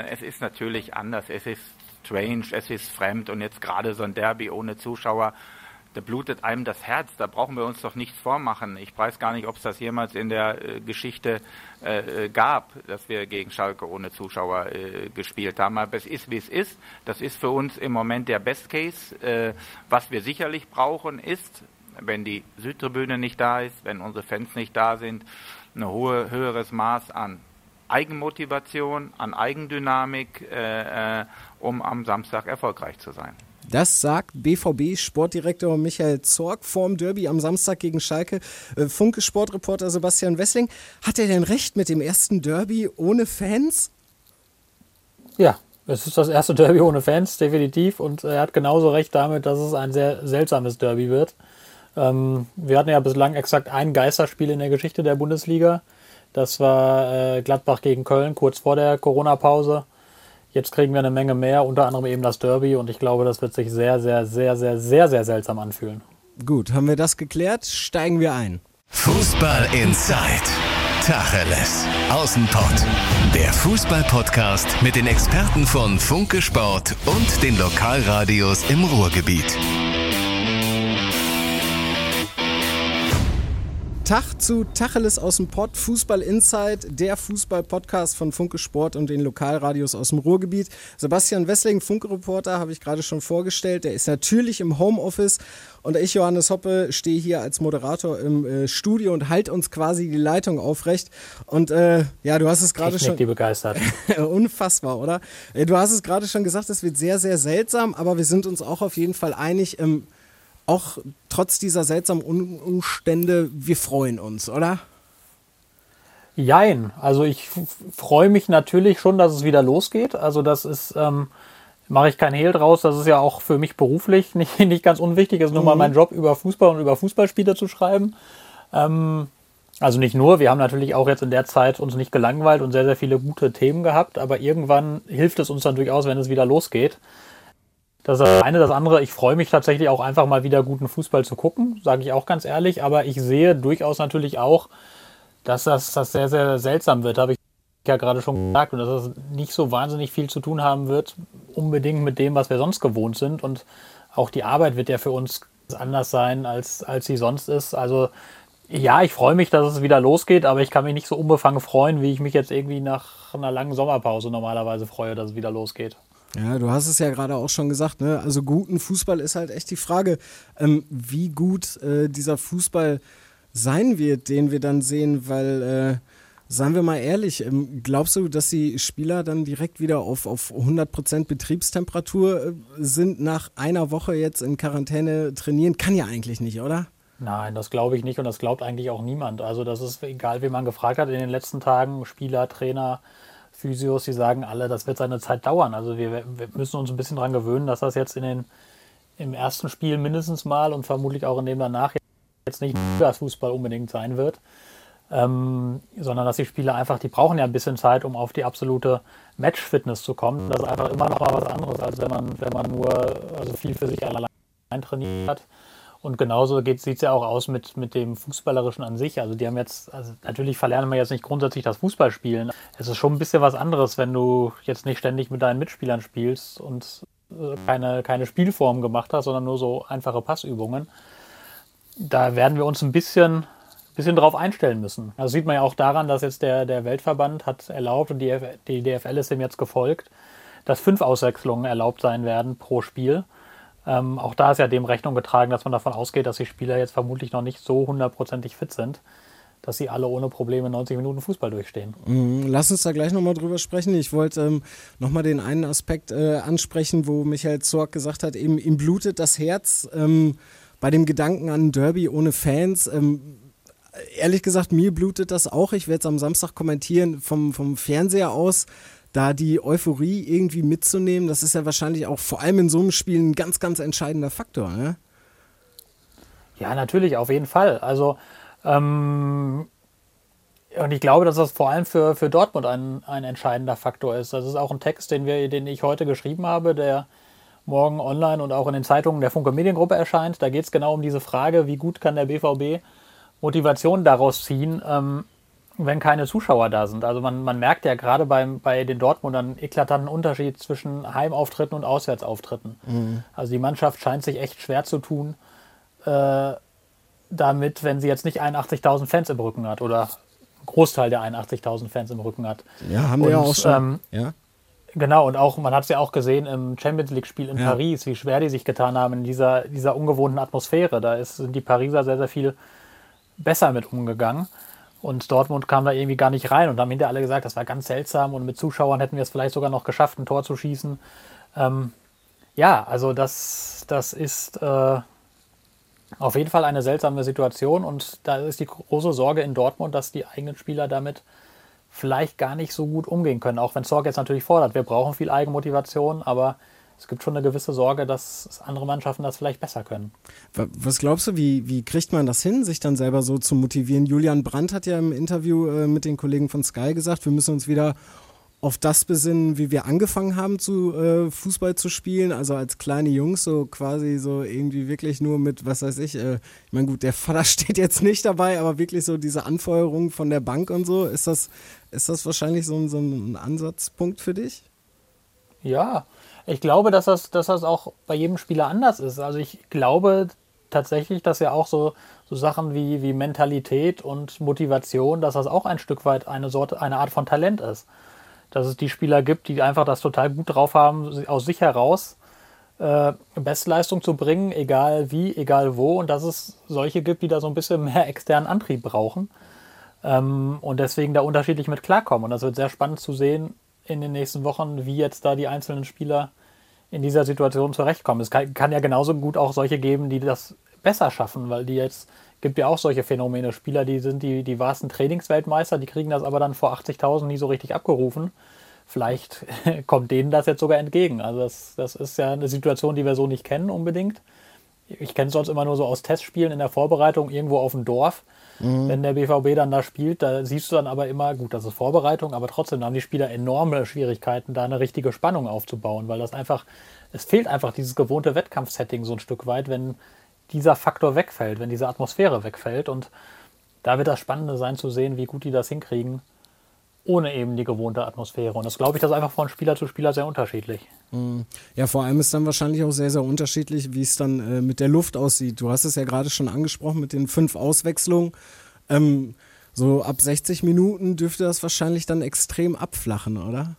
Es ist natürlich anders, es ist strange, es ist fremd und jetzt gerade so ein Derby ohne Zuschauer, da blutet einem das Herz, da brauchen wir uns doch nichts vormachen. Ich weiß gar nicht, ob es das jemals in der Geschichte gab, dass wir gegen Schalke ohne Zuschauer gespielt haben. Aber es ist, wie es ist. Das ist für uns im Moment der Best Case. Was wir sicherlich brauchen, ist, wenn die Südtribüne nicht da ist, wenn unsere Fans nicht da sind, ein höheres Maß an Eigenmotivation, an Eigendynamik, um am Samstag erfolgreich zu sein. Das sagt BVB-Sportdirektor Michael Zorc vorm Derby am Samstag gegen Schalke. Funke-Sportreporter Sebastian Wessling. Hat er denn recht mit dem ersten Derby ohne Fans? Ja, es ist das erste Derby ohne Fans, definitiv. Und er hat genauso recht damit, dass es ein sehr seltsames Derby wird. Wir hatten ja bislang exakt ein Geisterspiel in der Geschichte der Bundesliga. Das war Gladbach gegen Köln, kurz vor der Corona-Pause. Jetzt kriegen wir eine Menge mehr, unter anderem eben das Derby. Und ich glaube, das wird sich sehr, sehr, sehr, sehr, sehr, sehr seltsam anfühlen. Gut, haben wir das geklärt? Steigen wir ein. Fußball Inside. Tacheles. Außenpott. Der Fußball-Podcast mit den Experten von Funke Sport und den Lokalradios im Ruhrgebiet. Tag zu Tacheles aus dem Pott, Fußball Inside, der Fußball-Podcast von Funke Sport und den Lokalradios aus dem Ruhrgebiet. Sebastian Wessling, Funke-Reporter, habe ich gerade schon vorgestellt. Der ist natürlich im Homeoffice und ich, Johannes Hoppe, stehe hier als Moderator im Studio und halte uns quasi die Leitung aufrecht. Und ja, du hast es gerade schon... die begeistert. Unfassbar, oder? Du hast es gerade schon gesagt, es wird sehr, sehr seltsam, aber wir sind uns auch auf jeden Fall einig, auch trotz dieser seltsamen Umstände, wir freuen uns, oder? Jein. Also ich freue mich natürlich schon, dass es wieder losgeht. Also das ist, mache ich kein Hehl draus. Das ist ja auch für mich beruflich nicht ganz unwichtig. Es ist nun mal mein Job, über Fußball und über Fußballspiele zu schreiben. Also nicht nur, wir haben natürlich auch jetzt in der Zeit uns nicht gelangweilt und sehr, sehr viele gute Themen gehabt. Aber irgendwann hilft es uns dann durchaus, wenn es wieder losgeht. Das ist das eine. Das andere, ich freue mich tatsächlich auch einfach mal wieder guten Fußball zu gucken, sage ich auch ganz ehrlich. Aber ich sehe durchaus natürlich auch, dass das sehr, sehr seltsam wird, habe ich ja gerade schon gesagt. Und dass das nicht so wahnsinnig viel zu tun haben wird, unbedingt mit dem, was wir sonst gewohnt sind. Und auch die Arbeit wird ja für uns anders sein, als sie sonst ist. Also ja, ich freue mich, dass es wieder losgeht, aber ich kann mich nicht so unbefangen freuen, wie ich mich jetzt irgendwie nach einer langen Sommerpause normalerweise freue, dass es wieder losgeht. Ja, du hast es ja gerade auch schon gesagt, ne? Also guten Fußball ist halt echt die Frage, wie gut dieser Fußball sein wird, den wir dann sehen, weil, seien wir mal ehrlich, glaubst du, dass die Spieler dann direkt wieder auf 100% Betriebstemperatur sind, nach einer Woche jetzt in Quarantäne trainieren? Kann ja eigentlich nicht, oder? Nein, das glaube ich nicht und das glaubt eigentlich auch niemand. Also das ist egal, wen man gefragt hat in den letzten Tagen, Spieler, Trainer, Physios, die sagen alle, das wird seine Zeit dauern. Also wir müssen uns ein bisschen daran gewöhnen, dass das jetzt im ersten Spiel mindestens mal und vermutlich auch in dem danach jetzt nicht das Fußball unbedingt sein wird, sondern dass die Spieler einfach, die brauchen ja ein bisschen Zeit, um auf die absolute Match-Fitness zu kommen. Das ist einfach immer noch mal was anderes, als wenn man nur viel für sich allein trainiert hat. Und genauso sieht es ja auch aus mit dem Fußballerischen an sich. Also die haben jetzt, natürlich verlernen wir jetzt nicht grundsätzlich das Fußballspielen. Es ist schon ein bisschen was anderes, wenn du jetzt nicht ständig mit deinen Mitspielern spielst und keine Spielform gemacht hast, sondern nur so einfache Passübungen. Da werden wir uns ein bisschen drauf einstellen müssen. Also sieht man ja auch daran, dass jetzt der Weltverband hat erlaubt und die DFL ist dem jetzt gefolgt, dass 5 Auswechslungen erlaubt sein werden pro Spiel. Auch da ist ja dem Rechnung getragen, dass man davon ausgeht, dass die Spieler jetzt vermutlich noch nicht so 100%ig fit sind, dass sie alle ohne Probleme 90 Minuten Fußball durchstehen. Lass uns da gleich nochmal drüber sprechen. Ich wollte nochmal den einen Aspekt ansprechen, wo Michael Zorc gesagt hat, eben ihm blutet das Herz bei dem Gedanken an ein Derby ohne Fans. Ehrlich gesagt, mir blutet das auch. Ich werde es am Samstag kommentieren vom Fernseher aus. Da die Euphorie irgendwie mitzunehmen, das ist ja wahrscheinlich auch vor allem in so einem Spiel ein ganz, ganz entscheidender Faktor, ne? Ja, natürlich, auf jeden Fall. Also, und ich glaube, dass das vor allem für Dortmund ein entscheidender Faktor ist. Das ist auch ein Text, den ich heute geschrieben habe, der morgen online und auch in den Zeitungen der Funke Mediengruppe erscheint. Da geht es genau um diese Frage, wie gut kann der BVB Motivation daraus ziehen, wenn keine Zuschauer da sind. Also man merkt ja gerade bei den Dortmundern einen eklatanten Unterschied zwischen Heimauftritten und Auswärtsauftritten. Also die Mannschaft scheint sich echt schwer zu tun, damit, wenn sie jetzt nicht 81.000 Fans im Rücken hat oder einen Großteil der 81.000 Fans im Rücken hat. Ja, haben wir ja auch schon. Ja. Genau, und auch man hat es ja auch gesehen im Champions-League-Spiel in Paris, wie schwer die sich getan haben in dieser ungewohnten Atmosphäre. Da sind die Pariser sehr, sehr viel besser mit umgegangen. Und Dortmund kam da irgendwie gar nicht rein und haben hinterher alle gesagt, das war ganz seltsam und mit Zuschauern hätten wir es vielleicht sogar noch geschafft, ein Tor zu schießen. Also das ist auf jeden Fall eine seltsame Situation und da ist die große Sorge in Dortmund, dass die eigenen Spieler damit vielleicht gar nicht so gut umgehen können. Auch wenn Zorc jetzt natürlich fordert, wir brauchen viel Eigenmotivation, aber es gibt schon eine gewisse Sorge, dass andere Mannschaften das vielleicht besser können. Was glaubst du, wie kriegt man das hin, sich dann selber so zu motivieren? Julian Brandt hat ja im Interview mit den Kollegen von Sky gesagt, wir müssen uns wieder auf das besinnen, wie wir angefangen haben, Fußball zu spielen, also als kleine Jungs, so quasi so irgendwie wirklich nur mit, was weiß ich, ich meine gut, der Vater steht jetzt nicht dabei, aber wirklich so diese Anfeuerung von der Bank und so, ist das wahrscheinlich so ein Ansatzpunkt für dich? Ja, ich glaube, dass das auch bei jedem Spieler anders ist. Also ich glaube tatsächlich, dass ja auch so Sachen wie Mentalität und Motivation, dass das auch ein Stück weit eine Art von Talent ist. Dass es die Spieler gibt, die einfach das total gut drauf haben, aus sich heraus Bestleistung zu bringen, egal wie, egal wo. Und dass es solche gibt, die da so ein bisschen mehr externen Antrieb brauchen und deswegen da unterschiedlich mit klarkommen. Und das wird sehr spannend zu sehen in den nächsten Wochen, wie jetzt da die einzelnen Spieler in dieser Situation zurechtkommen. Es kann ja genauso gut auch solche geben, die das besser schaffen, weil gibt ja auch solche Phänomene, Spieler, die sind die wahrsten Trainingsweltmeister, die kriegen das aber dann vor 80.000 nie so richtig abgerufen. Vielleicht kommt denen das jetzt sogar entgegen. Also das ist ja eine Situation, die wir so nicht kennen unbedingt. Ich kenne es sonst immer nur so aus Testspielen in der Vorbereitung irgendwo auf dem Dorf. Wenn der BVB dann da spielt, da siehst du dann aber immer, gut, das ist Vorbereitung, aber trotzdem haben die Spieler enorme Schwierigkeiten, da eine richtige Spannung aufzubauen, weil es fehlt einfach dieses gewohnte Wettkampfsetting so ein Stück weit, wenn dieser Faktor wegfällt, wenn diese Atmosphäre wegfällt. Und da wird das Spannende sein zu sehen, wie gut die das hinkriegen, ohne eben die gewohnte Atmosphäre. Und das glaube ich, das ist einfach von Spieler zu Spieler sehr unterschiedlich. Ja, vor allem ist dann wahrscheinlich auch sehr, sehr unterschiedlich, wie es dann mit der Luft aussieht. Du hast es ja gerade schon angesprochen mit den 5 Auswechslungen. So ab 60 Minuten dürfte das wahrscheinlich dann extrem abflachen, oder?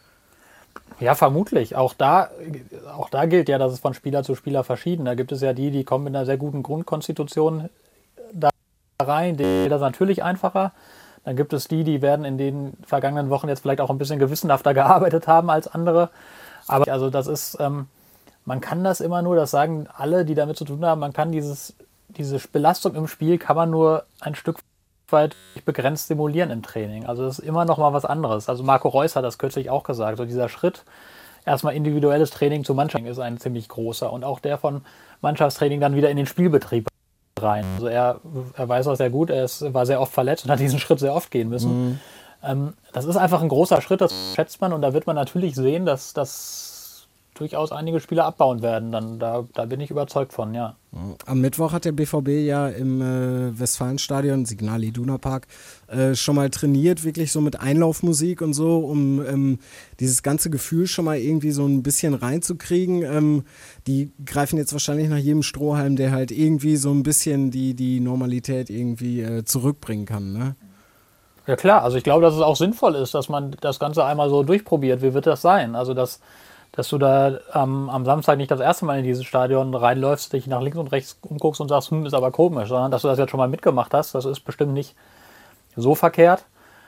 Ja, vermutlich. Auch da gilt ja, dass es von Spieler zu Spieler verschieden. Da gibt es ja die kommen mit einer sehr guten Grundkonstitution da rein. Denen geht das natürlich einfacher. Dann gibt es die werden in den vergangenen Wochen jetzt vielleicht auch ein bisschen gewissenhafter gearbeitet haben als andere. Aber also das ist, man kann das immer nur, das sagen alle, die damit zu tun haben, man kann diese Belastung im Spiel kann man nur ein Stück weit begrenzt simulieren im Training. Also das ist immer noch mal was anderes. Also Marco Reus hat das kürzlich auch gesagt. So dieser Schritt, erstmal individuelles Training zu Mannschaft ist ein ziemlich großer. Und auch der von Mannschaftstraining dann wieder in den Spielbetrieb rein. Also er weiß auch sehr gut, war sehr oft verletzt und hat diesen Schritt sehr oft gehen müssen. Das ist einfach ein großer Schritt, das schätzt man. Und da wird man natürlich sehen, dass das durchaus einige Spieler abbauen werden. Da bin ich überzeugt von, ja. Am Mittwoch hat der BVB ja im Westfalenstadion, Signal Iduna Park, schon mal trainiert, wirklich so mit Einlaufmusik und so, um dieses ganze Gefühl schon mal irgendwie so ein bisschen reinzukriegen. Die greifen jetzt wahrscheinlich nach jedem Strohhalm, der halt irgendwie so ein bisschen die Normalität irgendwie zurückbringen kann, ne? Ja klar, also ich glaube, dass es auch sinnvoll ist, dass man das Ganze einmal so durchprobiert. Wie wird das sein? Also dass du da am Samstag nicht das erste Mal in dieses Stadion reinläufst, dich nach links und rechts umguckst und sagst, ist aber komisch, sondern dass du das jetzt schon mal mitgemacht hast, das ist bestimmt nicht so verkehrt.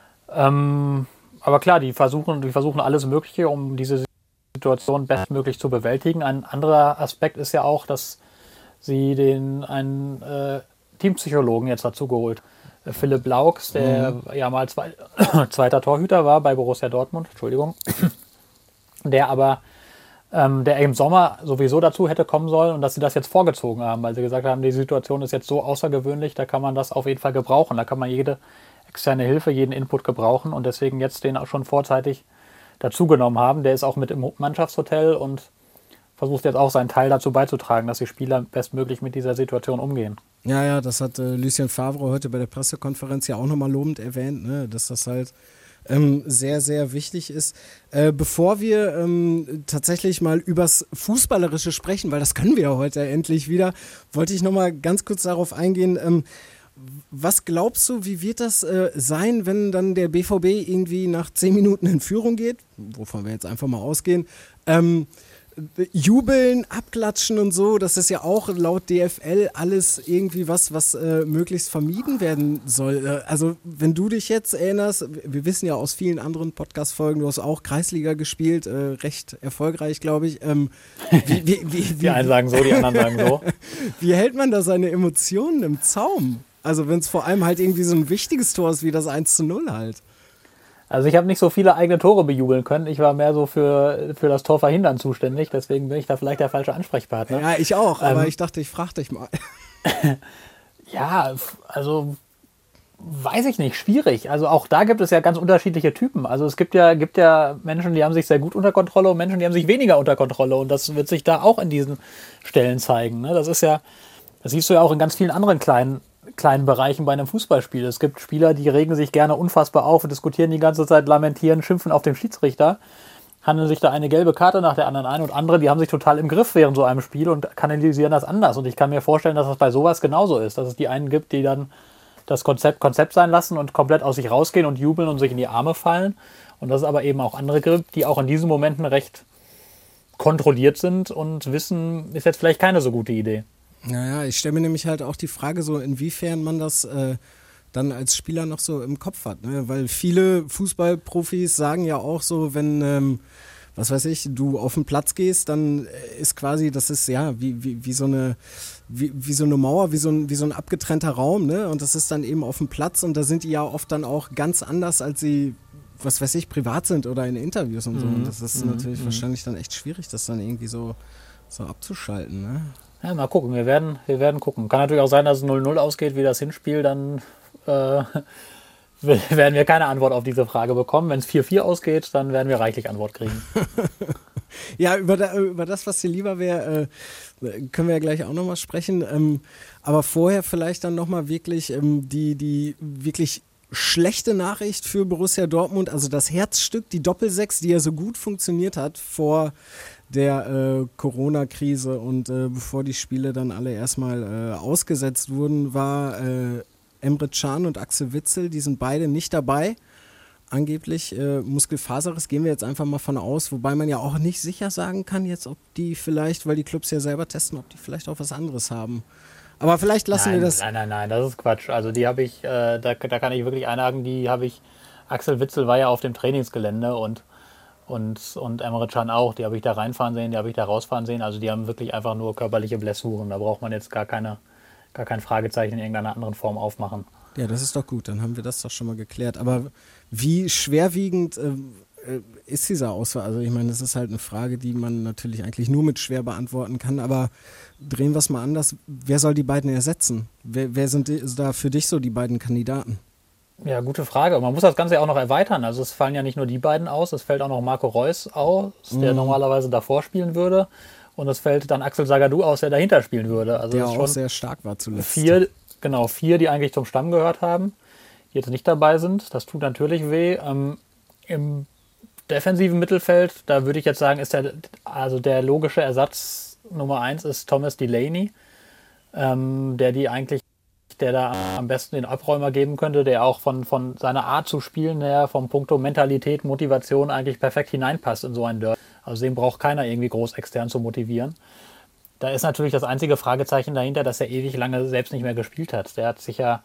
Aber klar, die versuchen alles Mögliche, um diese Situation bestmöglich zu bewältigen. Ein anderer Aspekt ist ja auch, dass sie einen Teampsychologen jetzt dazu geholt. Philipp Laux, der ja mal zweiter Torhüter war bei Borussia Dortmund, der im Sommer sowieso dazu hätte kommen sollen und dass sie das jetzt vorgezogen haben, weil sie gesagt haben, die Situation ist jetzt so außergewöhnlich, da kann man das auf jeden Fall gebrauchen, da kann man jede externe Hilfe, jeden Input gebrauchen und deswegen jetzt den auch schon vorzeitig dazugenommen haben. Der ist auch mit im Mannschaftshotel und versucht jetzt auch seinen Teil dazu beizutragen, dass die Spieler bestmöglich mit dieser Situation umgehen. Ja, das hat Lucien Favre heute bei der Pressekonferenz ja auch nochmal lobend erwähnt, ne, dass das halt sehr, sehr wichtig ist. Bevor wir tatsächlich mal übers Fußballerische sprechen, weil das können wir ja heute endlich wieder, wollte ich nochmal ganz kurz darauf eingehen, was glaubst du, wie wird das sein, wenn dann der BVB irgendwie nach 10 Minuten in Führung geht, wovon wir jetzt einfach mal ausgehen, jubeln, abklatschen und so, das ist ja auch laut DFL alles irgendwie was möglichst vermieden werden soll. Also wenn du dich jetzt erinnerst, wir wissen ja aus vielen anderen Podcast-Folgen, du hast auch Kreisliga gespielt, recht erfolgreich, glaube ich. Die einen sagen so, die anderen sagen so. Wie hält man da seine Emotionen im Zaum? Also wenn es vor allem halt irgendwie so ein wichtiges Tor ist wie das 1:0 halt. Also ich habe nicht so viele eigene Tore bejubeln können. Ich war mehr so für das Tor verhindern zuständig. Deswegen bin ich da vielleicht der falsche Ansprechpartner. Ja, ich auch. Aber ich dachte, ich frage dich mal. Ja, also weiß ich nicht. Schwierig. Also auch da gibt es ja ganz unterschiedliche Typen. Also es gibt ja Menschen, die haben sich sehr gut unter Kontrolle und Menschen, die haben sich weniger unter Kontrolle. Und das wird sich da auch in diesen Stellen zeigen. Ne? Das siehst du ja auch in ganz vielen anderen kleinen Bereichen bei einem Fußballspiel. Es gibt Spieler, die regen sich gerne unfassbar auf und diskutieren die ganze Zeit, lamentieren, schimpfen auf den Schiedsrichter, handeln sich da eine gelbe Karte nach der anderen ein und andere, die haben sich total im Griff während so einem Spiel und kanalisieren das anders. Und ich kann mir vorstellen, dass das bei sowas genauso ist, dass es die einen gibt, die dann das Konzept sein lassen und komplett aus sich rausgehen und jubeln und sich in die Arme fallen. Und dass es aber eben auch andere gibt, die auch in diesen Momenten recht kontrolliert sind und wissen, ist jetzt vielleicht keine so gute Idee. Naja, ich stelle mir nämlich halt auch die Frage so, inwiefern man das dann als Spieler noch so im Kopf hat. Ne? Weil viele Fußballprofis sagen ja auch so, wenn, was weiß ich, du auf den Platz gehst, dann ist quasi, das ist ja wie so eine Mauer, wie so ein abgetrennter Raum, ne? Und das ist dann eben auf dem Platz und da sind die ja oft dann auch ganz anders, als sie, was weiß ich, privat sind oder in Interviews und so. Und das ist natürlich wahrscheinlich dann echt schwierig, das dann irgendwie so abzuschalten, ne? Ja, mal gucken, wir werden gucken. Kann natürlich auch sein, dass es 0:0 ausgeht wie das Hinspiel, dann werden wir keine Antwort auf diese Frage bekommen. Wenn es 4:4 ausgeht, dann werden wir reichlich Antwort kriegen. Ja, über das, was dir lieber wäre, können wir ja gleich auch nochmal sprechen. Aber vorher vielleicht dann nochmal wirklich die wirklich schlechte Nachricht für Borussia Dortmund, also das Herzstück, die Doppelsechs, die ja so gut funktioniert hat vor der Corona-Krise und bevor die Spiele dann alle erstmal ausgesetzt wurden, war Emre Can und Axel Witsel, die sind beide nicht dabei. Angeblich Muskelfaserriss, gehen wir jetzt einfach mal von aus, wobei man ja auch nicht sicher sagen kann jetzt, ob die vielleicht, weil die Clubs ja selber testen, ob die vielleicht auch was anderes haben. Aber vielleicht lassen wir das... Nein, das ist Quatsch. Also die habe ich, da kann ich wirklich einhaken, Axel Witsel war ja auf dem Trainingsgelände und Emre Can auch, die habe ich da reinfahren sehen, die habe ich da rausfahren sehen. Also die haben wirklich einfach nur körperliche Blessuren. Da braucht man jetzt gar kein Fragezeichen in irgendeiner anderen Form aufmachen. Ja, das ist doch gut, dann haben wir das doch schon mal geklärt. Aber wie schwerwiegend ist dieser Ausfall? Also ich meine, das ist halt eine Frage, die man natürlich eigentlich nur mit schwer beantworten kann, aber drehen wir es mal anders. Wer soll die beiden ersetzen? Wer sind da für dich so die beiden Kandidaten? Ja, gute Frage. Man muss das Ganze ja auch noch erweitern. Also es fallen ja nicht nur die beiden aus, es fällt auch noch Marco Reus aus, der normalerweise davor spielen würde. Und es fällt dann Axel Sagadou aus, der dahinter spielen würde. Also der auch schon sehr stark war zuletzt. Vier, die eigentlich zum Stamm gehört haben, die jetzt nicht dabei sind. Das tut natürlich weh. Im defensiven Mittelfeld, da würde ich jetzt sagen, ist der logische Ersatz Nummer 1 ist Thomas Delaney, der da am besten den Abräumer geben könnte, der auch von seiner Art zu spielen her, vom Punkto Mentalität, Motivation eigentlich perfekt hineinpasst in so ein Derby. Also den braucht keiner irgendwie groß extern zu motivieren. Da ist natürlich das einzige Fragezeichen dahinter, dass er ewig lange selbst nicht mehr gespielt hat. Der hat sich ja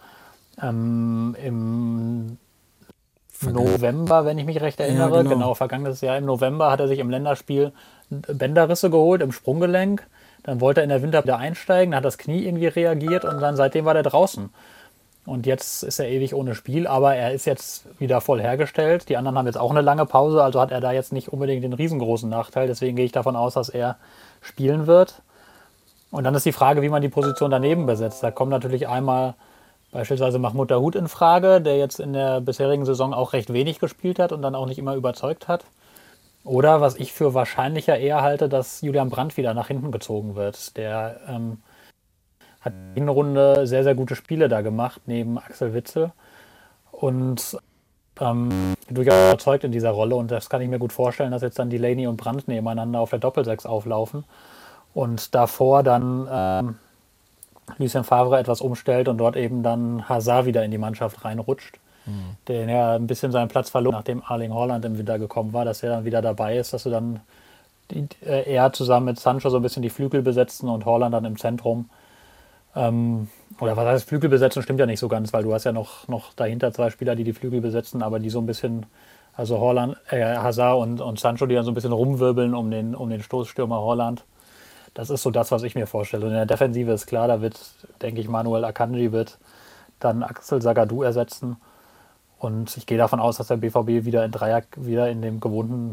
im November, wenn ich mich recht erinnere, ja, genau, vergangenes Jahr im November hat er sich im Länderspiel Bänderrisse geholt im Sprunggelenk. Dann wollte er in der Winter wieder einsteigen, dann hat das Knie irgendwie reagiert und dann seitdem war der draußen. Und jetzt ist er ewig ohne Spiel, aber er ist jetzt wieder voll hergestellt. Die anderen haben jetzt auch eine lange Pause, also hat er da jetzt nicht unbedingt den riesengroßen Nachteil. Deswegen gehe ich davon aus, dass er spielen wird. Und dann ist die Frage, wie man die Position daneben besetzt. Da kommt natürlich einmal beispielsweise Mahmoud Dahoud in Frage, der jetzt in der bisherigen Saison auch recht wenig gespielt hat und dann auch nicht immer überzeugt hat. Oder was ich für wahrscheinlicher eher halte, dass Julian Brandt wieder nach hinten gezogen wird. Der hat in der Runde sehr, sehr gute Spiele da gemacht, neben Axel Witsel. Und bin durchaus überzeugt in dieser Rolle. Und das kann ich mir gut vorstellen, dass jetzt dann Delaney und Brandt nebeneinander auf der Doppelsechs auflaufen. Und davor dann Lucien Favre etwas umstellt und dort eben dann Hazard wieder in die Mannschaft reinrutscht. Der ja ein bisschen seinen Platz verloren, nachdem Erling Haaland im Winter gekommen war, dass er dann wieder dabei ist, dass du dann er zusammen mit Sancho so ein bisschen die Flügel besetzen und Haaland dann im Zentrum. Oder was heißt Flügel besetzen, stimmt ja nicht so ganz, weil du hast ja noch dahinter zwei Spieler, die Flügel besetzen, aber die so ein bisschen, also Hazard und Sancho, die dann so ein bisschen rumwirbeln um den Stoßstürmer Haaland. Das ist so das, was ich mir vorstelle. Und in der Defensive ist klar, da wird, denke ich, Manuel Akanji wird dann Axel Zagadou ersetzen. Und ich gehe davon aus, dass der BVB wieder in dem gewohnten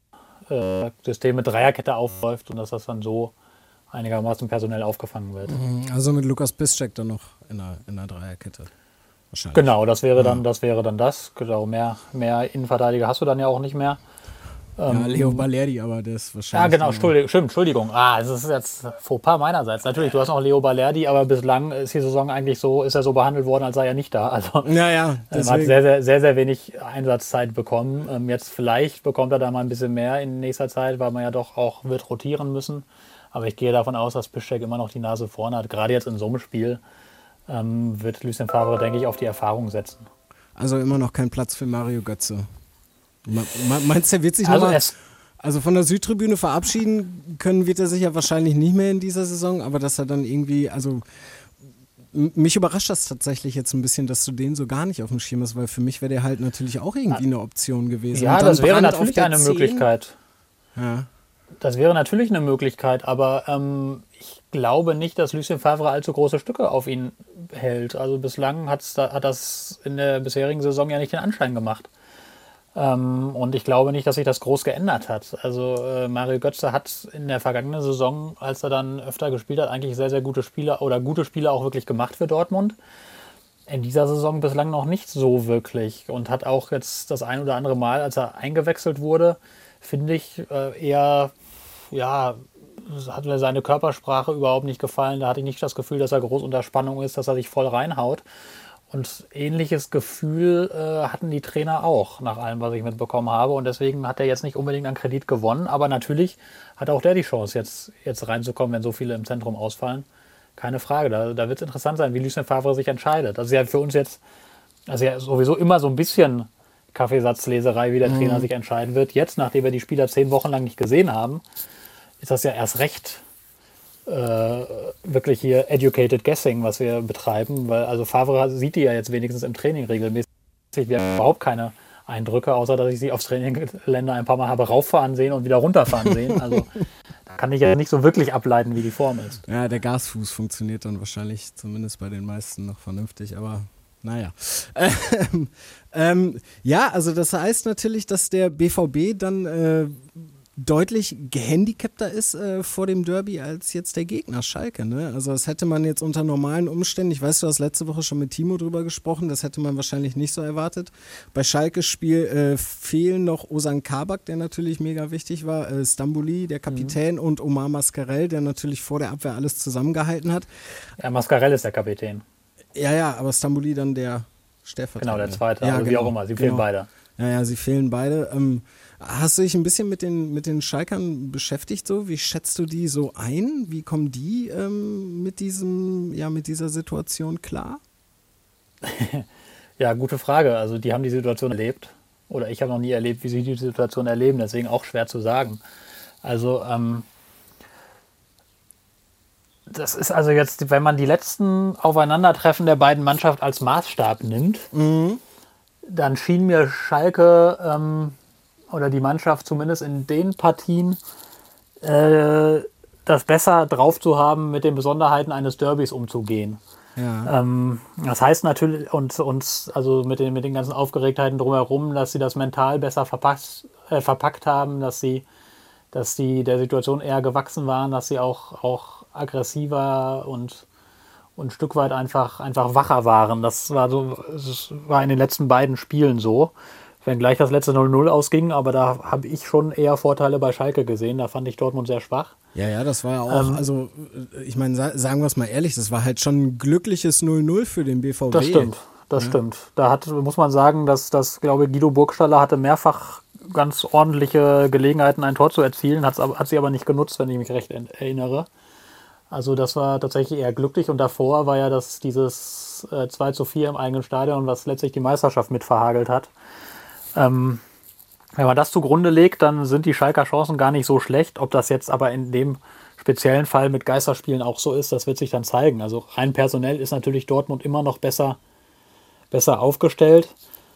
System mit Dreierkette aufläuft und dass das dann so einigermaßen personell aufgefangen wird. Also mit Lukas Piszczek dann noch in einer Dreierkette. Wahrscheinlich. Genau, das wäre dann das. Genau, mehr Innenverteidiger hast du dann ja auch nicht mehr. Ja, Leo Balerdi, aber der ist wahrscheinlich... Ja, genau, Entschuldigung. Das ist jetzt Fauxpas meinerseits. Natürlich, du hast noch Leo Balerdi, aber bislang ist die Saison eigentlich so, ist er so behandelt worden, als sei er nicht da. Also ja, er hat sehr, sehr, sehr, sehr wenig Einsatzzeit bekommen. Jetzt vielleicht bekommt er da mal ein bisschen mehr in nächster Zeit, weil man ja doch auch wird rotieren müssen. Aber ich gehe davon aus, dass Piszczek immer noch die Nase vorne hat. Gerade jetzt in so einem Spiel wird Lucien Favre, denke ich, auf die Erfahrung setzen. Also immer noch kein Platz für Mario Götze. Meinst du, er wird sich also von der Südtribüne verabschieden können, wird er sich ja wahrscheinlich nicht mehr in dieser Saison, aber dass er dann irgendwie, also mich überrascht das tatsächlich jetzt ein bisschen, dass du den so gar nicht auf dem Schirm hast, weil für mich wäre der halt natürlich auch irgendwie eine Option gewesen. Ja, das wäre natürlich eine Möglichkeit. Ja. Das wäre natürlich eine Möglichkeit, aber ich glaube nicht, dass Lucien Favre allzu große Stücke auf ihn hält. Also bislang hat das in der bisherigen Saison ja nicht den Anschein gemacht. Und ich glaube nicht, dass sich das groß geändert hat. Also Mario Götze hat in der vergangenen Saison, als er dann öfter gespielt hat, eigentlich sehr, sehr gute Spiele auch wirklich gemacht für Dortmund. In dieser Saison bislang noch nicht so wirklich und hat auch jetzt das ein oder andere Mal, als er eingewechselt wurde, finde ich eher, ja, hat mir seine Körpersprache überhaupt nicht gefallen. Da hatte ich nicht das Gefühl, dass er groß unter Spannung ist, dass er sich voll reinhaut. Und ähnliches Gefühl hatten die Trainer auch, nach allem, was ich mitbekommen habe. Und deswegen hat er jetzt nicht unbedingt an Kredit gewonnen. Aber natürlich hat auch der die Chance, jetzt reinzukommen, wenn so viele im Zentrum ausfallen. Keine Frage. Da wird es interessant sein, wie Lucien Favre sich entscheidet. Das ist ja für uns jetzt ja sowieso immer so ein bisschen Kaffeesatzleserei, wie der Trainer sich entscheiden wird. Jetzt, nachdem wir die Spieler 10 Wochen lang nicht gesehen haben, ist das ja erst recht wirklich hier educated guessing, was wir betreiben, weil also Favre sieht die ja jetzt wenigstens im Training regelmäßig. Wir haben überhaupt keine Eindrücke, außer dass ich sie aufs Trainingsgelände ein paar Mal habe rauffahren sehen und wieder runterfahren sehen. Also da kann ich ja nicht so wirklich ableiten, wie die Form ist. Ja, der Gasfuß funktioniert dann wahrscheinlich zumindest bei den meisten noch vernünftig, aber naja. Ja, also das heißt natürlich, dass der BVB dann deutlich gehandicapter ist vor dem Derby als jetzt der Gegner Schalke. Ne? Also das hätte man jetzt unter normalen Umständen, ich weiß, du hast letzte Woche schon mit Timo drüber gesprochen, das hätte man wahrscheinlich nicht so erwartet. Bei Schalkes Spiel fehlen noch Ozan Kabak, der natürlich mega wichtig war, Stambouli, der Kapitän, und Omar Mascarell, der natürlich vor der Abwehr alles zusammengehalten hat. Ja, Mascarell ist der Kapitän. Ja, aber Stambouli dann der Stellvertreter. Genau, der Zweite, ja, also wie auch immer, sie fehlen beide. Ja, sie fehlen beide. Hast du dich ein bisschen mit den Schalkern beschäftigt so? Wie schätzt du die so ein? Wie kommen die mit dieser Situation klar? Ja, gute Frage. Also die haben die Situation erlebt. Oder ich habe noch nie erlebt, wie sie die Situation erleben. Deswegen auch schwer zu sagen. Also das ist also jetzt, wenn man die letzten Aufeinandertreffen der beiden Mannschaften als Maßstab nimmt, dann schien mir Schalke oder die Mannschaft zumindest in den Partien das besser drauf zu haben, mit den Besonderheiten eines Derbys umzugehen. Ja. Das heißt natürlich, und also mit den ganzen Aufgeregtheiten drumherum, dass sie das mental besser verpackt haben, dass sie der Situation eher gewachsen waren, dass sie auch aggressiver und ein Stück weit einfach wacher waren. Das war in den letzten beiden Spielen so. Wenngleich das letzte 0-0 ausging, aber da habe ich schon eher Vorteile bei Schalke gesehen. Da fand ich Dortmund sehr schwach. Ja, das war ja auch, also ich meine, sagen wir es mal ehrlich, das war halt schon ein glückliches 0-0 für den BVB. Das stimmt. Da muss man sagen, dass glaube ich, Guido Burgstaller hatte mehrfach ganz ordentliche Gelegenheiten, ein Tor zu erzielen, hat sie aber nicht genutzt, wenn ich mich recht erinnere. Also das war tatsächlich eher glücklich und davor war ja dieses 2-4 im eigenen Stadion, was letztlich die Meisterschaft mit verhagelt hat. Wenn man das zugrunde legt, dann sind die Schalker Chancen gar nicht so schlecht. Ob das jetzt aber in dem speziellen Fall mit Geisterspielen auch so ist, das wird sich dann zeigen. Also rein personell ist natürlich Dortmund immer noch besser aufgestellt.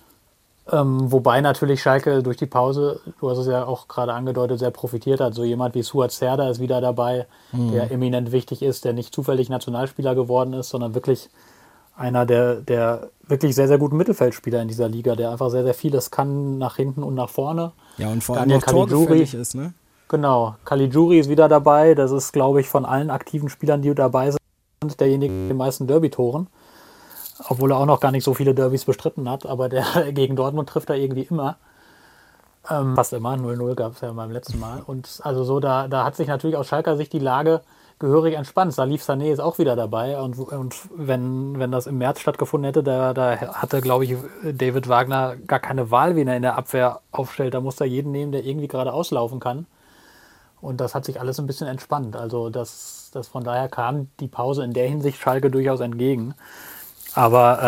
Wobei natürlich Schalke durch die Pause, du hast es ja auch gerade angedeutet, sehr profitiert hat. So jemand wie Suat Serdar ist wieder dabei, der eminent wichtig ist, der nicht zufällig Nationalspieler geworden ist, sondern wirklich einer der wirklich sehr, sehr guten Mittelfeldspieler in dieser Liga, der einfach sehr, sehr vieles kann nach hinten und nach vorne. Ja, und vor allem auch torgefährlich ist, ne? Genau, Caligiuri ist wieder dabei. Das ist, glaube ich, von allen aktiven Spielern, die dabei sind, derjenige mit den meisten Derby-Toren. Obwohl er auch noch gar nicht so viele Derbys bestritten hat, aber der gegen Dortmund trifft er irgendwie immer. Fast immer, 0-0 gab es ja beim letzten Mal. Und also so, da hat sich natürlich aus Schalker Sicht die Lage gehörig entspannt. Salif Sané ist auch wieder dabei und wenn das im März stattgefunden hätte, da hatte, glaube ich, David Wagner gar keine Wahl, wen er in der Abwehr aufstellt. Da muss er jeden nehmen, der irgendwie gerade auslaufen kann. Und das hat sich alles ein bisschen entspannt. Also das von daher kam die Pause in der Hinsicht Schalke durchaus entgegen. Aber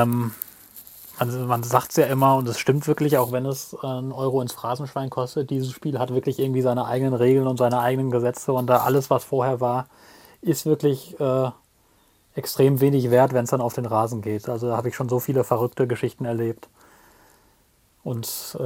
man sagt es ja immer und es stimmt wirklich, auch wenn es einen Euro ins Phrasenschwein kostet, dieses Spiel hat wirklich irgendwie seine eigenen Regeln und seine eigenen Gesetze und da alles, was vorher war, ist wirklich extrem wenig wert, wenn es dann auf den Rasen geht. Also da habe ich schon so viele verrückte Geschichten erlebt. Und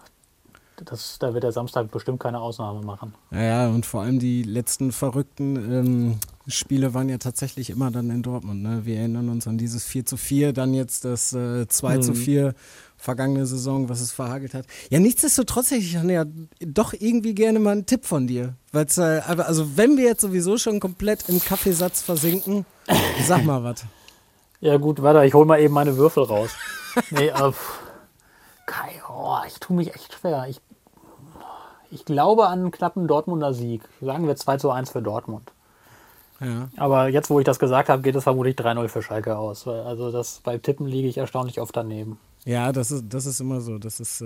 da wird der Samstag bestimmt keine Ausnahme machen. Ja, und vor allem die letzten verrückten Spiele waren ja tatsächlich immer dann in Dortmund. Ne? Wir erinnern uns an dieses 4-4, dann jetzt das 2-4 vergangene Saison, was es verhagelt hat. Ja, nichtsdestotrotz hätte ich ja doch irgendwie gerne mal einen Tipp von dir. Weil's, also wenn wir jetzt sowieso schon komplett im Kaffeesatz versinken, sag mal was. Ja gut, warte, ich hole mal eben meine Würfel raus. Nee, ich tue mich echt schwer. Ich glaube an einen knappen Dortmunder Sieg. Sagen wir 2-1 für Dortmund. Ja. Aber jetzt, wo ich das gesagt habe, geht es vermutlich 3-0 für Schalke aus. Also bei Tippen liege ich erstaunlich oft daneben. Ja, das ist immer so. Das ist,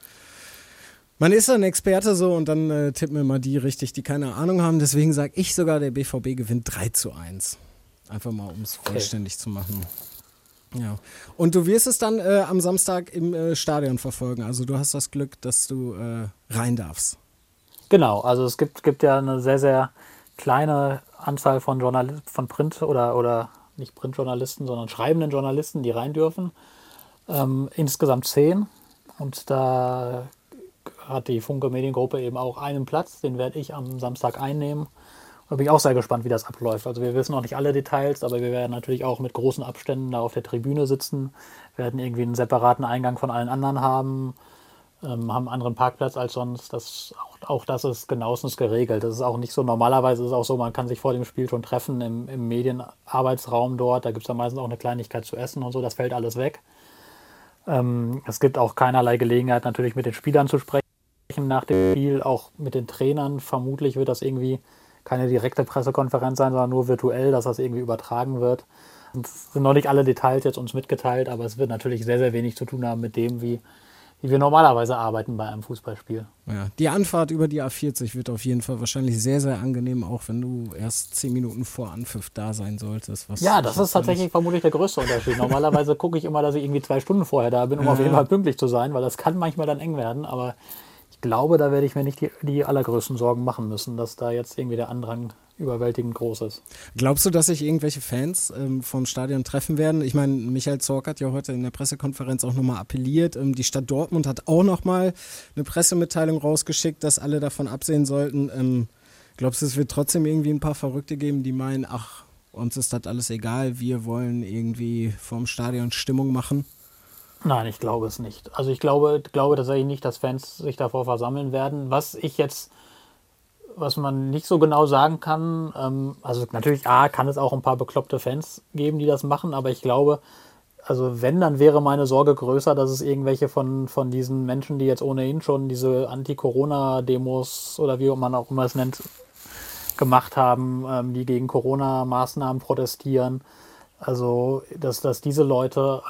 man ist ein Experte so und dann tippen immer die richtig, die keine Ahnung haben. Deswegen sage ich sogar, der BVB gewinnt 3-1. Einfach mal, um es vollständig zu machen. Ja. Und du wirst es dann am Samstag im Stadion verfolgen. Also du hast das Glück, dass du rein darfst. Genau, also es gibt ja eine sehr, sehr kleine Anzahl von Print- oder nicht Printjournalisten, sondern schreibenden Journalisten, die rein dürfen. Insgesamt 10. Und da hat die Funke Mediengruppe eben auch einen Platz. Den werde ich am Samstag einnehmen. Da bin ich auch sehr gespannt, wie das abläuft. Also wir wissen noch nicht alle Details, aber wir werden natürlich auch mit großen Abständen da auf der Tribüne sitzen, werden irgendwie einen separaten Eingang von allen anderen haben, haben einen anderen Parkplatz als sonst. Auch das ist genauestens geregelt. Das ist auch nicht so, normalerweise ist es auch so, man kann sich vor dem Spiel schon treffen im Medienarbeitsraum dort. Da gibt es ja meistens auch eine Kleinigkeit zu essen und so, das fällt alles weg. Es gibt auch keinerlei Gelegenheit, natürlich mit den Spielern zu sprechen nach dem Spiel, auch mit den Trainern. Vermutlich wird das irgendwie keine direkte Pressekonferenz sein, sondern nur virtuell, dass das irgendwie übertragen wird. Es sind noch nicht alle Details jetzt uns mitgeteilt, aber es wird natürlich sehr, sehr wenig zu tun haben mit dem, wie wir normalerweise arbeiten bei einem Fußballspiel. Ja, die Anfahrt über die A40 wird auf jeden Fall wahrscheinlich sehr, sehr angenehm, auch wenn du erst 10 Minuten vor Anpfiff da sein solltest. Ja, das ist tatsächlich vermutlich der größte Unterschied. Normalerweise gucke ich immer, dass ich irgendwie 2 Stunden vorher da bin, um auf jeden Fall pünktlich zu sein, weil das kann manchmal dann eng werden, aber ich glaube, da werde ich mir nicht die allergrößten Sorgen machen müssen, dass da jetzt irgendwie der Andrang überwältigend groß ist. Glaubst du, dass sich irgendwelche Fans vom Stadion treffen werden? Ich meine, Michael Zorc hat ja heute in der Pressekonferenz auch nochmal appelliert. Die Stadt Dortmund hat auch nochmal eine Pressemitteilung rausgeschickt, dass alle davon absehen sollten. Glaubst du, es wird trotzdem irgendwie ein paar Verrückte geben, die meinen, ach, uns ist das alles egal, wir wollen irgendwie vorm Stadion Stimmung machen? Nein, ich glaube es nicht. Also ich glaube tatsächlich nicht, dass Fans sich davor versammeln werden. Was man nicht so genau sagen kann, also natürlich kann es auch ein paar bekloppte Fans geben, die das machen, aber ich glaube, Also wenn, dann wäre meine Sorge größer, dass es irgendwelche von diesen Menschen, die jetzt ohnehin schon diese Anti-Corona-Demos oder wie man auch immer es nennt, gemacht haben, die gegen Corona-Maßnahmen protestieren. Also dass diese Leute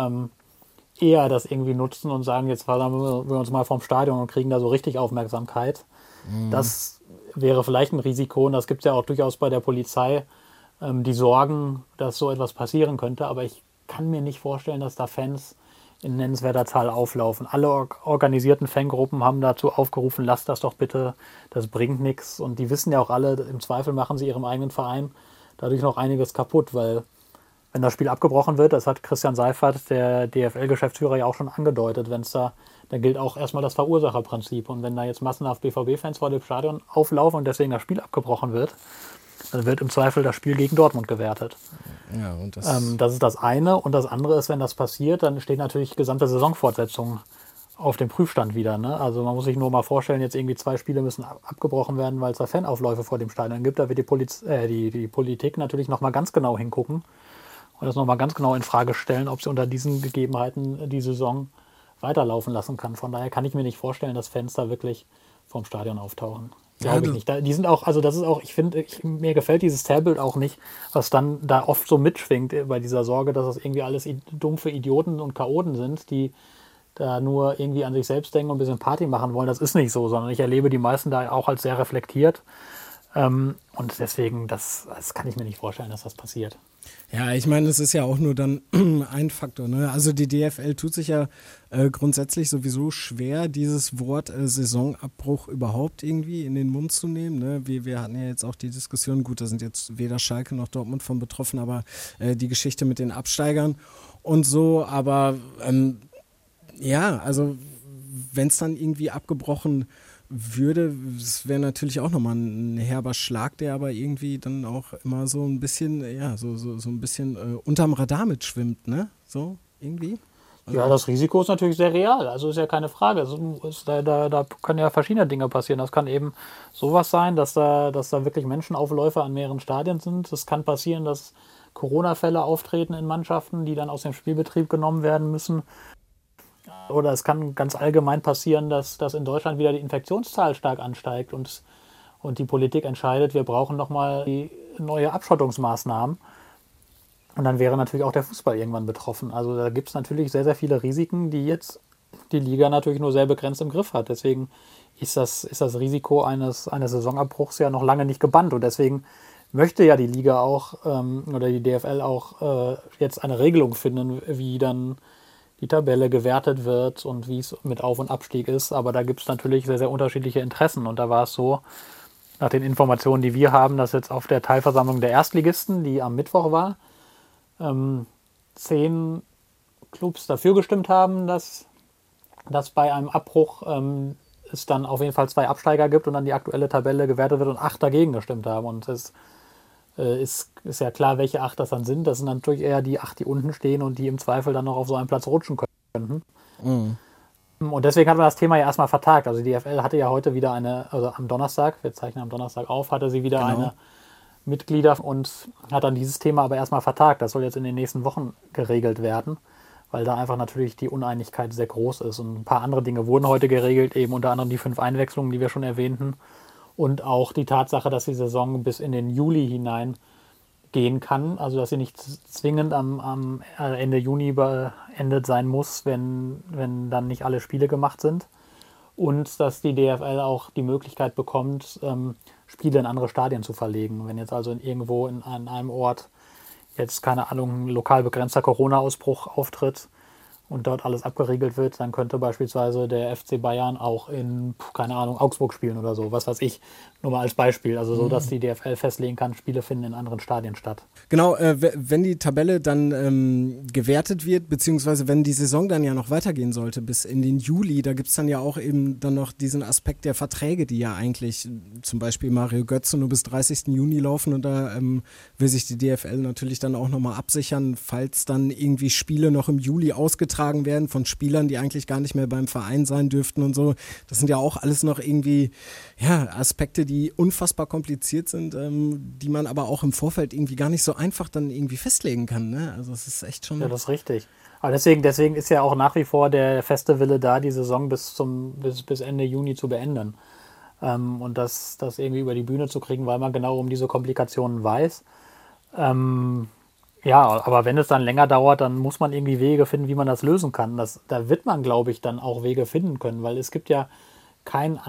eher das irgendwie nutzen und sagen, jetzt fahren wir uns mal vom Stadion und kriegen da so richtig Aufmerksamkeit. Das wäre vielleicht ein Risiko und das gibt es ja auch durchaus bei der Polizei, die Sorgen, dass so etwas passieren könnte. Aber ich kann mir nicht vorstellen, dass da Fans in nennenswerter Zahl auflaufen. Alle organisierten Fangruppen haben dazu aufgerufen, lasst das doch bitte, das bringt nichts. Und die wissen ja auch alle, im Zweifel machen sie ihrem eigenen Verein dadurch noch einiges kaputt, weil wenn das Spiel abgebrochen wird, das hat Christian Seifert, der DFL-Geschäftsführer, ja auch schon angedeutet, da gilt auch erstmal das Verursacherprinzip. Und wenn da jetzt massenhaft BVB-Fans vor dem Stadion auflaufen und deswegen das Spiel abgebrochen wird, dann wird im Zweifel das Spiel gegen Dortmund gewertet. Ja, und das ist das eine. Und das andere ist, wenn das passiert, dann steht natürlich die gesamte Saisonfortsetzung auf dem Prüfstand wieder. Ne? Also man muss sich nur mal vorstellen, jetzt irgendwie 2 Spiele müssen abgebrochen werden, weil es da Fanaufläufe vor dem Stadion gibt. Da wird die Politik natürlich nochmal ganz genau hingucken und das nochmal ganz genau in Frage stellen, ob sie unter diesen Gegebenheiten die Saison weiterlaufen lassen kann. Von daher kann ich mir nicht vorstellen, dass Fans da wirklich vorm Stadion auftauchen. Glaube ich nicht. Die sind auch, also das ist auch, ich finde, mir gefällt dieses Zerrbild auch nicht, was dann da oft so mitschwingt bei dieser Sorge, dass das irgendwie alles dumpfe Idioten und Chaoten sind, die da nur irgendwie an sich selbst denken und ein bisschen Party machen wollen. Das ist nicht so, sondern ich erlebe die meisten da auch als sehr reflektiert. Und deswegen, das kann ich mir nicht vorstellen, dass das passiert. Ja, ich meine, es ist ja auch nur dann ein Faktor. Ne? Also die DFL tut sich ja grundsätzlich sowieso schwer, dieses Wort Saisonabbruch überhaupt irgendwie in den Mund zu nehmen. Ne? Wir hatten ja jetzt auch die Diskussion, gut, da sind jetzt weder Schalke noch Dortmund von betroffen, aber die Geschichte mit den Absteigern und so. Aber ja, also wenn es dann irgendwie abgebrochen würde, es wäre natürlich auch nochmal ein herber Schlag, der aber irgendwie dann auch immer so ein bisschen, ja, so ein bisschen unterm Radar mitschwimmt, ne? So irgendwie. Ja, das Risiko ist natürlich sehr real, also ist ja keine Frage. Da können ja verschiedene Dinge passieren. Das kann eben sowas sein, dass da wirklich Menschenaufläufe an mehreren Stadien sind. Es kann passieren, dass Corona-Fälle auftreten in Mannschaften, die dann aus dem Spielbetrieb genommen werden müssen. Oder es kann ganz allgemein passieren, dass in Deutschland wieder die Infektionszahl stark ansteigt und die Politik entscheidet, wir brauchen nochmal neue Abschottungsmaßnahmen. Und dann wäre natürlich auch der Fußball irgendwann betroffen. Also da gibt es natürlich sehr, sehr viele Risiken, die jetzt die Liga natürlich nur sehr begrenzt im Griff hat. Deswegen ist das Risiko eines Saisonabbruchs ja noch lange nicht gebannt. Und deswegen möchte ja die Liga auch oder die DFL auch jetzt eine Regelung finden, wie dann die Tabelle gewertet wird und wie es mit Auf- und Abstieg ist. Aber da gibt es natürlich sehr, sehr unterschiedliche Interessen. Und da war es so, nach den Informationen, die wir haben, dass jetzt auf der Teilversammlung der Erstligisten, die am Mittwoch war, 10 Clubs dafür gestimmt haben, dass bei einem Abbruch es dann auf jeden Fall 2 Absteiger gibt und dann die aktuelle Tabelle gewertet wird und 8 dagegen gestimmt haben. Und es ist ja klar, welche 8 das dann sind. Das sind natürlich eher die 8, die unten stehen und die im Zweifel dann noch auf so einen Platz rutschen könnten. Mhm. Und deswegen hat man das Thema ja erstmal vertagt. Also die DFL hatte ja heute wieder also am Donnerstag, wir zeichnen am Donnerstag auf, hatte sie wieder eine Mitglieder und hat dann dieses Thema aber erstmal vertagt. Das soll jetzt in den nächsten Wochen geregelt werden, weil da einfach natürlich die Uneinigkeit sehr groß ist. Und ein paar andere Dinge wurden heute geregelt, eben unter anderem die 5 Einwechslungen, die wir schon erwähnten. Und auch die Tatsache, dass die Saison bis in den Juli hinein gehen kann. Also dass sie nicht zwingend am Ende Juni beendet sein muss, wenn dann nicht alle Spiele gemacht sind. Und dass die DFL auch die Möglichkeit bekommt, Spiele in andere Stadien zu verlegen. Wenn jetzt also irgendwo an einem Ort jetzt, keine Ahnung, ein lokal begrenzter Corona-Ausbruch auftritt und dort alles abgeriegelt wird, dann könnte beispielsweise der FC Bayern auch in, keine Ahnung, Augsburg spielen oder so, was weiß ich, nur mal als Beispiel. Also so, dass die DFL festlegen kann, Spiele finden in anderen Stadien statt. Genau, wenn die Tabelle dann gewertet wird, beziehungsweise wenn die Saison dann ja noch weitergehen sollte, bis in den Juli, da gibt es dann ja auch eben dann noch diesen Aspekt der Verträge, die ja eigentlich zum Beispiel Mario Götze nur bis 30. Juni laufen und da will sich die DFL natürlich dann auch nochmal absichern, falls dann irgendwie Spiele noch im Juli ausgetragen ausgetragen werden von Spielern, die eigentlich gar nicht mehr beim Verein sein dürften und so. Das sind ja auch alles noch irgendwie Aspekte, die unfassbar kompliziert sind, die man aber auch im Vorfeld irgendwie gar nicht so einfach dann irgendwie festlegen kann. Ne? Also es ist echt schon... Ja, das ist richtig. Aber deswegen ist ja auch nach wie vor der feste Wille da, die Saison bis Ende Juni zu beenden. Und das irgendwie über die Bühne zu kriegen, weil man genau um diese Komplikationen weiß. Aber wenn es dann länger dauert, dann muss man irgendwie Wege finden, wie man das lösen kann. Da wird man, glaube ich, dann auch Wege finden können, weil es gibt ja keinen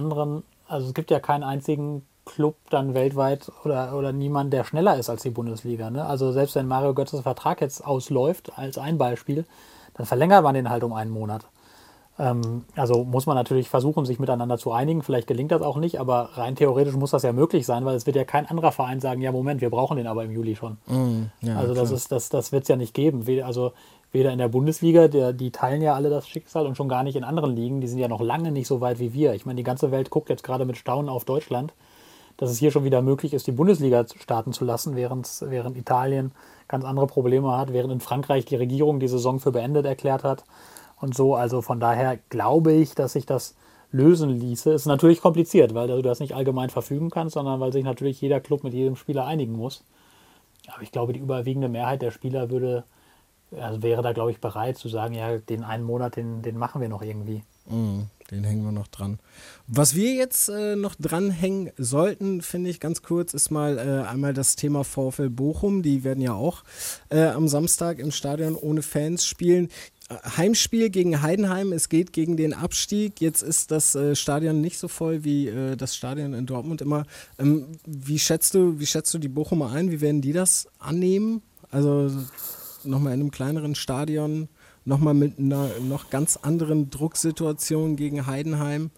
einzigen Club dann weltweit oder niemand, der schneller ist als die Bundesliga. Ne? Also selbst wenn Mario Götzes Vertrag jetzt ausläuft, als ein Beispiel, dann verlängert man den halt um einen Monat. Also muss man natürlich versuchen, sich miteinander zu einigen. Vielleicht gelingt das auch nicht, aber rein theoretisch muss das ja möglich sein, weil es wird ja kein anderer Verein sagen, ja Moment, wir brauchen den aber im Juli schon. Also das wird es ja nicht geben. Weder in der Bundesliga, die teilen ja alle das Schicksal und schon gar nicht in anderen Ligen. Die sind ja noch lange nicht so weit wie wir. Ich meine, die ganze Welt guckt jetzt gerade mit Staunen auf Deutschland, dass es hier schon wieder möglich ist, die Bundesliga starten zu lassen, während Italien ganz andere Probleme hat, während in Frankreich die Regierung die Saison für beendet erklärt hat. Und so, also von daher glaube ich, dass sich das lösen ließe. Ist natürlich kompliziert, weil du das nicht allgemein verfügen kannst, sondern weil sich natürlich jeder Club mit jedem Spieler einigen muss. Aber ich glaube, die überwiegende Mehrheit der Spieler wäre da, glaube ich, bereit zu sagen, ja, den einen Monat, den machen wir noch irgendwie. Den hängen wir noch dran. Was wir jetzt noch dranhängen sollten, finde ich ganz kurz, ist mal einmal das Thema VfL Bochum. Die werden ja auch am Samstag im Stadion ohne Fans spielen. Heimspiel gegen Heidenheim, es geht gegen den Abstieg. Jetzt ist das Stadion nicht so voll wie das Stadion in Dortmund immer. Wie schätzt du die Bochumer ein? Wie werden die das annehmen? Also nochmal in einem kleineren Stadion, nochmal mit einer noch ganz anderen Drucksituation gegen Heidenheim.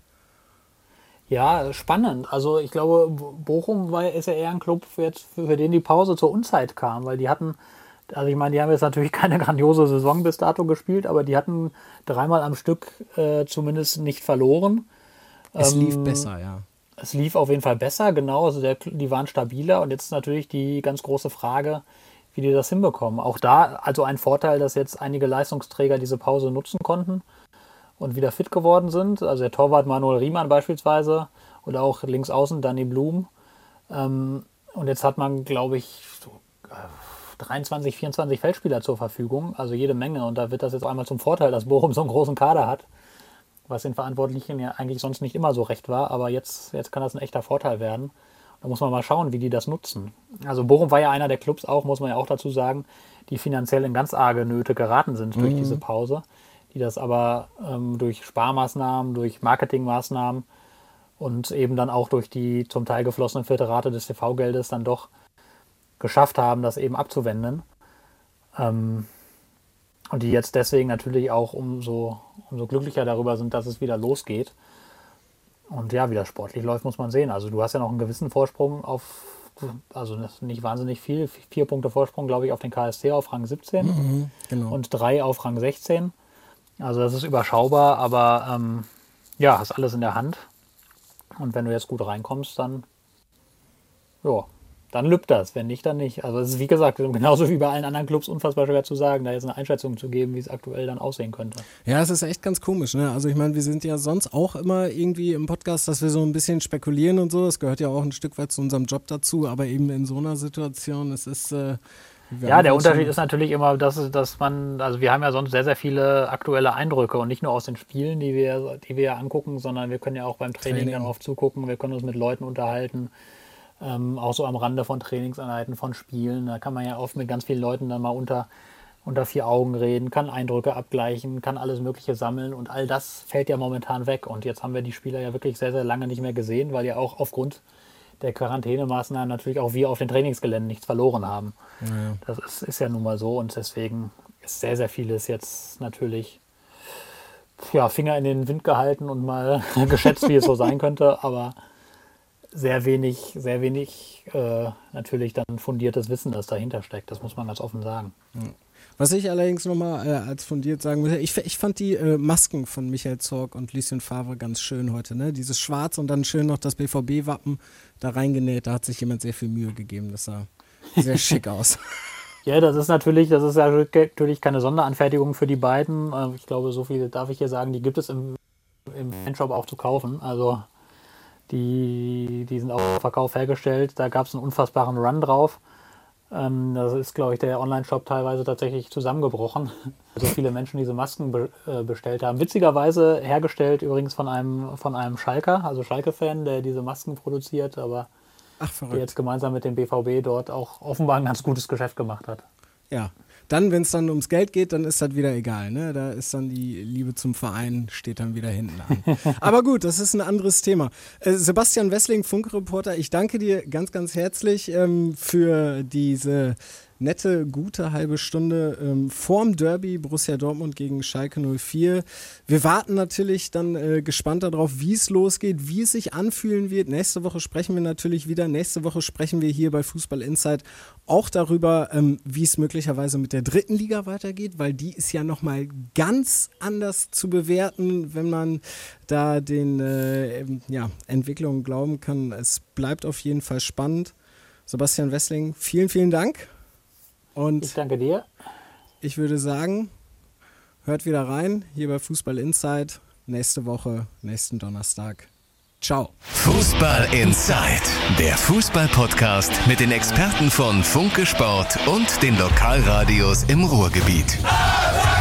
Ja, spannend. Also ich glaube, Bochum ist ja eher ein Club, für den die Pause zur Unzeit kam, weil die hatten... Also ich meine, die haben jetzt natürlich keine grandiose Saison bis dato gespielt, aber die hatten 3-mal am Stück zumindest nicht verloren. Es lief besser, ja. Es lief auf jeden Fall besser, genau. Also die waren stabiler und jetzt ist natürlich die ganz große Frage, wie die das hinbekommen. Auch da also ein Vorteil, dass jetzt einige Leistungsträger diese Pause nutzen konnten und wieder fit geworden sind. Also der Torwart Manuel Riemann beispielsweise oder auch links außen Danny Blum. Und jetzt hat man, glaube ich, 23, 24 Feldspieler zur Verfügung, also jede Menge. Und da wird das jetzt einmal zum Vorteil, dass Bochum so einen großen Kader hat, was den Verantwortlichen ja eigentlich sonst nicht immer so recht war. Aber jetzt kann das ein echter Vorteil werden. Da muss man mal schauen, wie die das nutzen. Also Bochum war ja einer der Clubs auch, muss man ja auch dazu sagen, die finanziell in ganz arge Nöte geraten sind durch diese Pause, die das aber durch Sparmaßnahmen, durch Marketingmaßnahmen und eben dann auch durch die zum Teil geflossenen vierte Rate des TV-Geldes dann doch geschafft haben, das eben abzuwenden. Und die jetzt deswegen natürlich auch umso glücklicher darüber sind, dass es wieder losgeht. Und ja, wie das sportlich läuft, muss man sehen. Also du hast ja noch einen gewissen Vorsprung also nicht wahnsinnig viel, 4 Punkte Vorsprung, glaube ich, auf den KSC auf Rang 17 genau. Und 3 auf Rang 16. Also das ist überschaubar, aber hast alles in der Hand. Und wenn du jetzt gut reinkommst, dann lübt das, wenn nicht, dann nicht. Also es ist, wie gesagt, genauso wie bei allen anderen Clubs unfassbar schwer zu sagen, da jetzt eine Einschätzung zu geben, wie es aktuell dann aussehen könnte. Ja, es ist echt ganz komisch, ne? Also ich meine, wir sind ja sonst auch immer irgendwie im Podcast, dass wir so ein bisschen spekulieren und so. Das gehört ja auch ein Stück weit zu unserem Job dazu, aber eben in so einer Situation, es ist... der Unterschied ist natürlich immer, dass wir haben ja sonst sehr, sehr viele aktuelle Eindrücke und nicht nur aus den Spielen, die wir ja angucken, sondern wir können ja auch beim Training dann oft zugucken, wir können uns mit Leuten unterhalten, auch so am Rande von Trainingseinheiten, von Spielen. Da kann man ja oft mit ganz vielen Leuten dann mal unter 4 Augen reden, kann Eindrücke abgleichen, kann alles Mögliche sammeln und all das fällt ja momentan weg. Und jetzt haben wir die Spieler ja wirklich sehr, sehr lange nicht mehr gesehen, weil ja auch aufgrund der Quarantänemaßnahmen natürlich auch wir auf den Trainingsgeländen nichts verloren haben. Ja. Das ist ja nun mal so und deswegen ist sehr, sehr vieles jetzt natürlich Finger in den Wind gehalten und mal geschätzt, wie es so sein könnte, aber sehr wenig natürlich dann fundiertes Wissen, das dahinter steckt. Das muss man ganz offen sagen. Was ich allerdings nochmal als fundiert sagen muss, ich fand die Masken von Michael Zorc und Lucien Favre ganz schön heute. Ne? Dieses Schwarz und dann schön noch das BVB-Wappen da reingenäht. Da hat sich jemand sehr viel Mühe gegeben. Das sah sehr schick aus. Ja, das ist natürlich keine Sonderanfertigung für die beiden. Ich glaube, so viel darf ich hier sagen, die gibt es im Fanshop auch zu kaufen. Also die sind auch im Verkauf hergestellt. Da gab es einen unfassbaren Run drauf. Das ist, glaube ich, der Online-Shop teilweise tatsächlich zusammengebrochen. So viele Menschen diese Masken bestellt haben. Witzigerweise hergestellt übrigens von einem Schalker, also Schalke-Fan, der diese Masken produziert, aber der jetzt gemeinsam mit dem BVB dort auch offenbar ein ganz gutes Geschäft gemacht hat. Ja, dann, wenn es dann ums Geld geht, dann ist das wieder egal. Ne? Da ist dann die Liebe zum Verein, steht dann wieder hinten an. Aber gut, das ist ein anderes Thema. Sebastian Wessling, Funke-Reporter, ich danke dir ganz, ganz herzlich für diese nette, gute halbe Stunde vorm Derby Borussia Dortmund gegen Schalke 04. Wir warten natürlich dann gespannt darauf, wie es losgeht, wie es sich anfühlen wird. Nächste Woche sprechen wir natürlich wieder. Nächste Woche sprechen wir hier bei Fußball Insight auch darüber, wie es möglicherweise mit der 3. Liga weitergeht, weil die ist ja nochmal ganz anders zu bewerten, wenn man da den Entwicklungen glauben kann. Es bleibt auf jeden Fall spannend. Sebastian Wessling, vielen, vielen Dank. Und ich danke dir. Ich würde sagen, hört wieder rein, hier bei Fußball Insight. Nächste Woche, nächsten Donnerstag. Ciao. Fußball Insight, der Fußball-Podcast mit den Experten von Funke Sport und den Lokalradios im Ruhrgebiet.